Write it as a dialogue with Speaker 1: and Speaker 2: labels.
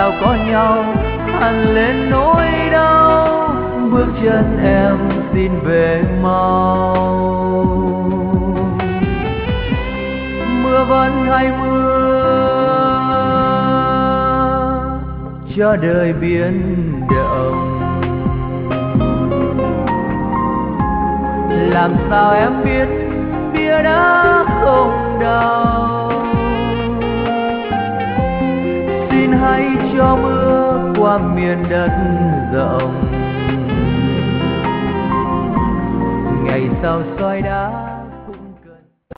Speaker 1: nào có nhau hằn lên nỗi đau, bước chân em xin về mau. Mưa vẫn hay mưa cho đời biến động, làm sao em biết bia đã không đau. Xin hãy cho mưa qua miền đất rộng, ngày sau soi đá